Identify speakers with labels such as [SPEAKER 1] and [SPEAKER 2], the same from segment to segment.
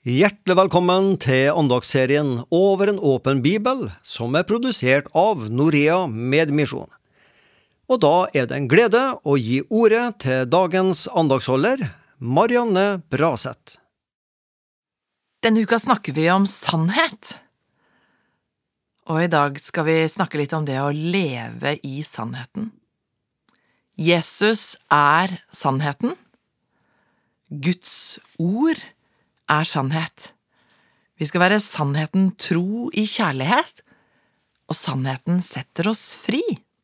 [SPEAKER 1] Hjertelig velkommen til andagsserien Over en åpen bibel, som produsert av Norea Medmisjon. Og da det en glede å gi ordet til dagens andagsholder, Marianne Braseth.
[SPEAKER 2] Denne uka snakker vi om sannhet. Og i dag skal vi snakke litt om det å leve i sannheten. Jesus sannheten. Guds ord sannhet. Vi skal være sannheten tro i kjærlighet, og sannheten setter oss fri.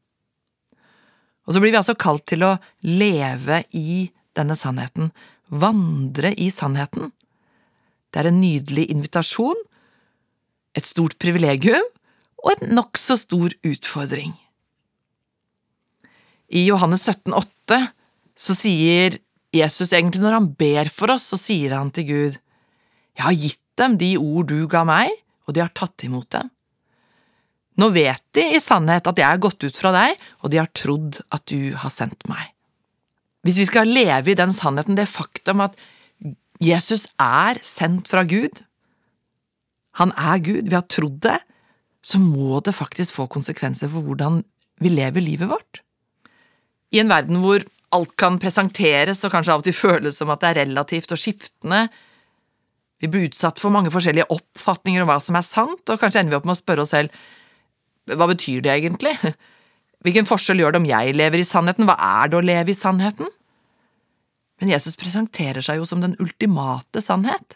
[SPEAKER 2] Og så blir vi altså kalt til å leve i denne sannheten, vandre i sannheten. Det en nydelig invitasjon, et stort privilegium og et nok så stor utfordring. I Johannes 17,8 så sier Jesus egentlig når han ber for oss, så sier han til Gud: Jeg har gitt dem de ord du ga meg, og de har tatt imot dem. Nå vet de i sannhet at jeg gått ut fra deg, og de har trodd at du har sendt meg. Hvis vi skal leve i den sannheten, det faktum at Jesus sendt fra Gud, han Gud, vi har trodd det, så må det faktisk få konsekvenser for hvordan vi lever livet vårt. I en verden hvor alt kan presenteres, og kanskje av og til føles som at det relativt og skiftende, vi blir utsatt for mange forskjellige oppfatninger om hva som sant, og kanskje ender vi opp med å spørre oss selv, hva betyr det egentlig? Hvilken forskjell gjør det om jeg lever i sannheten? Hva det å leve i sannheten? Men Jesus presenterer seg jo som den ultimate sannhet.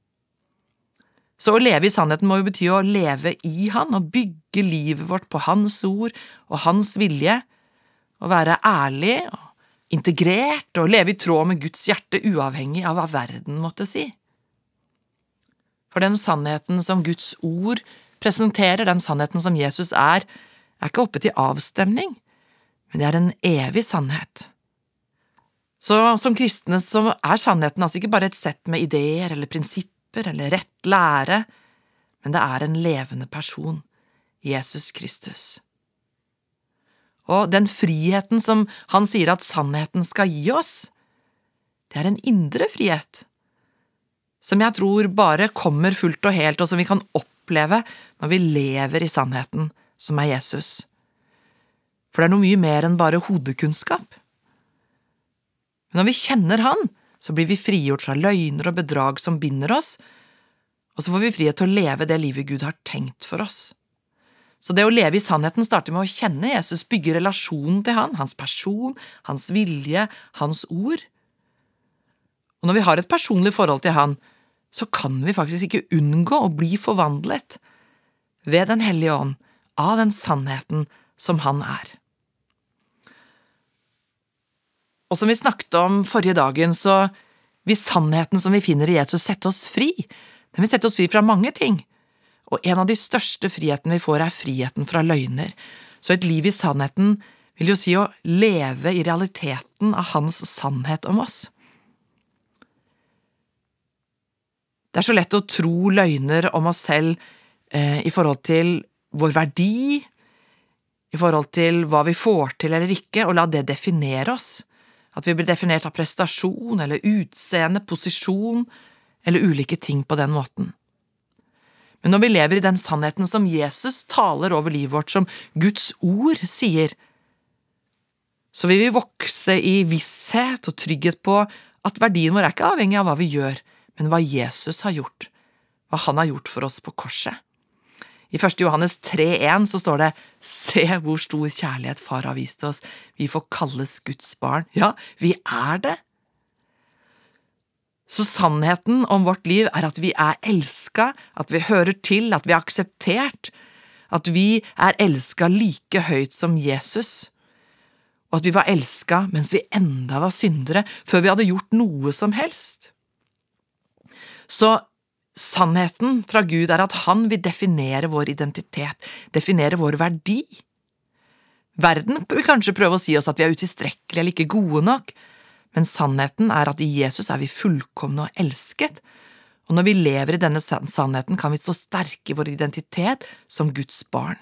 [SPEAKER 2] Så å leve i sannheten må jo bety å leve i han, og bygge livet vårt på hans ord og hans vilje, og være ærlig og integrert, og leve i tråd med Guds hjerte, uavhengig av hva verden måtte si. For den sannheten som Guds ord presenterer, den sannheten som Jesus ikke oppe til avstemning, men det en evig sannhet. Så som kristne så sannheten altså ikke bare et sett med ideer eller prinsipper eller rett lære, men det en levende person, Jesus Kristus. Og den friheten som han sier at sannheten skal gi oss, det en indre frihet, som jeg tror bare kommer fullt og helt, og som vi kan oppleve når vi lever i sannheten, som Jesus. For det noe mye mer enn bare hodekunnskap. Men når vi kjenner han, så blir vi frigjort fra løgner og bedrag som binder oss, og så får vi frihet til å leve det livet Gud har tenkt for oss. Så det å leve i sannheten starter med å kjenne Jesus, bygge relasjonen til han, hans person, hans vilje, hans ord. Og når vi har et personlig forhold til han, så kan vi faktisk ikke unngå å bli forvandlet ved den hellige ånd av den sannheten som han Og som vi snakket om forrige dagen, så vil sannheten som vi finner i Jesus sette oss fri. Den vil sette oss fri fra mange ting. Og en av de største frihetene vi får friheten fra løgner. Så et liv i sannheten vil jo si å leve i realiteten av hans sannhet om oss. Det så lett å tro løgner om oss selv i forhold til vår verdi, i forhold til hva vi får til eller ikke, og la det definere oss. At vi blir definert av prestasjon, eller utseende, posisjon, eller ulike ting på den måten. Men når vi lever i den sannheten som Jesus taler over livet vårt, som Guds ord sier, så vil vi vokse i visshet og trygghet på at verdien vår ikke avhengig av hva vi gjør, men hva Jesus har gjort, hva han har gjort for oss på korset. I 1. Johannes 3,1 så står det: Se hvor stor kjærlighet far har vist oss, vi får kalles Guds barn. Ja, vi det. Så sannheten om vårt liv at vi elsket, at vi hører til, at vi akseptert, at vi elsket like høyt som Jesus, og at vi var elsket mens vi enda var syndere, før vi hadde gjort noe som helst. Så sannheten fra Gud at han vil definere vår identitet, definere vår verdi. Verden vil kanskje prøve å si oss at vi utilstrekkelige eller ikke gode nok, men sannheten at i Jesus vi fullkomne og elsket, og når vi lever i denne sannheten kan vi stå sterke i vår identitet som Guds barn.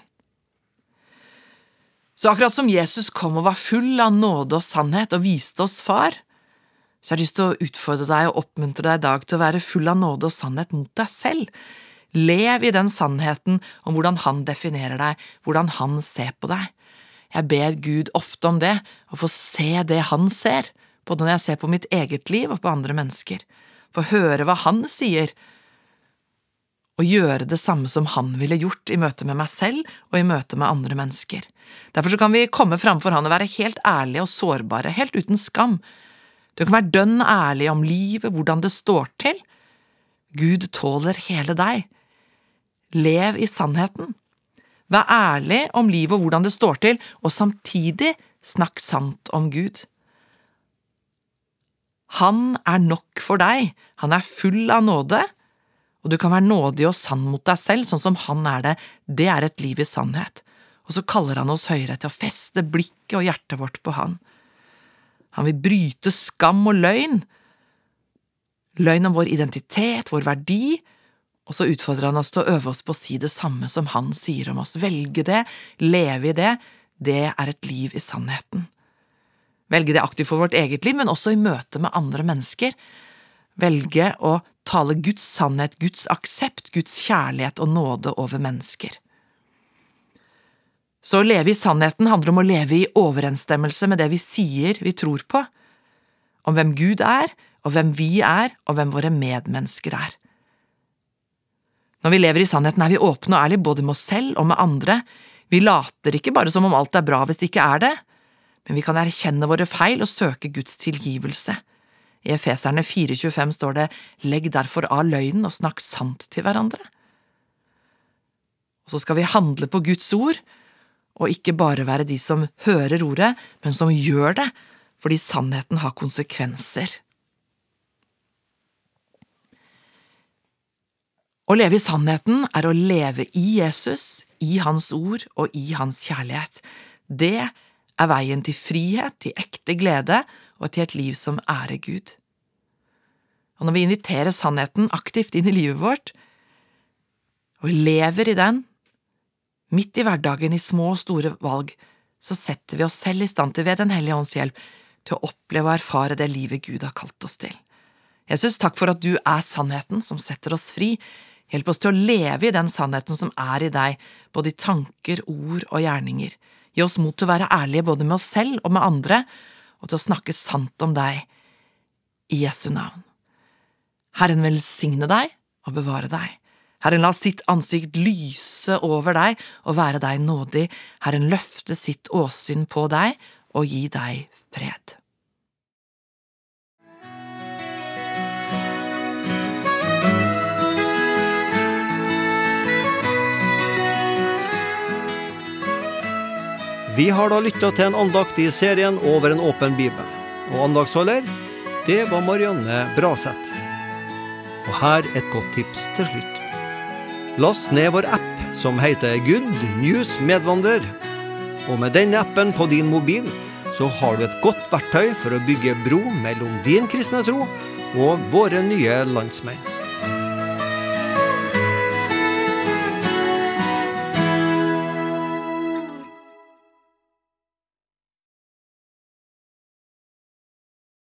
[SPEAKER 2] Så akkurat som Jesus kom og var full av nåde og sannhet og viste oss far, Så jeg har lyst til å utfordre deg og oppmuntre deg i dag til å være full av nåde og sannhet mot deg selv. Lev i den sannheten om hvordan han definerer deg, hvordan han ser på deg. Jeg ber Gud ofte om det, å få se det han ser, både når jeg ser på mitt eget liv og på andre mennesker. Få høre hva han sier, og gjøre det samme som han ville gjort i møte med meg selv og i møte med andre mennesker. Derfor så kan vi komme framfor han og være helt ærlige og sårbare, helt uten skam. Du kan være dønn ærlig om livet, hvordan det står til. Gud tåler hele deg. Lev i sannheten. Vær ærlig om livet og hvordan det står til, og samtidig snakk sant om Gud. Han nok for deg, han full av nåde, og du kan være nådig og sann mot deg selv, sånn som han det et liv i sannhet. Og så kaller han oss høyere til å feste blikket og hjertet vårt på han. Han vil bryte skam og løgn, løgn om vår identitet, vår verdi, og så utfordrer han oss til å øve oss på å si det samme som han sier om oss. Velge det, leve i det et liv i sannheten. Velge det aktivt for vårt eget liv, men også i møte med andre mennesker. Velge å tale Guds sannhet, Guds aksept, Guds kjærlighet og nåde over mennesker. Så å leve i sannheten handler om å leve i overensstemmelse med det vi sier vi tror på, om hvem Gud og hvem vi og hvem våre medmennesker Når vi lever i sannheten vi åpne og ærlige både med oss selv og med andre. Vi later ikke bare som om alt bra hvis det ikke det, men vi kan erkjenne våre feil og søke Guds tilgivelse. I Efeserne 4,25 står det, legg derfor av løgnen og snakk sant til hverandre. Og så skal vi handle på Guds ord, og ikke bare være de som hører ordet, men som gjør det, fordi sannheten har konsekvenser. Å leve i sannheten å leve i Jesus, i hans ord og i hans kjærlighet. Det veien til frihet, til ekte glede og til et liv som ærer Gud. Og når vi inviterer sannheten aktivt inn i livet vårt, og lever i den, midt i hverdagen i små og store valg, så setter vi oss selv i stand til ved Den hellige ånds hjelp til å oppleve og erfare det livet Gud har kalt oss til. Jesus, takk for at du sannheten som setter oss fri. Hjelp oss til å leve i den sannheten som i deg, både i tanker, ord og gjerninger. Gi oss mot til å være ærlige både med oss selv og med andre, og til å snakke sant om deg i Jesu navn. Herren velsigne deg og bevare deg. Herren la sitt ansikt lyse over deg og være deg nådig. Herren løfte sitt åsyn på deg og gi deg fred.
[SPEAKER 1] Vi har da lyttet til en andakt i serien Over en åpen bibel, og andaktsholder, det var Marianne Braseth. Og her et godt tips til slutt. Last ned vår app som heter Good News Medvandrer, og med denne appen på din mobil så har du et godt verktøy for å bygge bro mellom din kristne tro og våre nye landsmenn.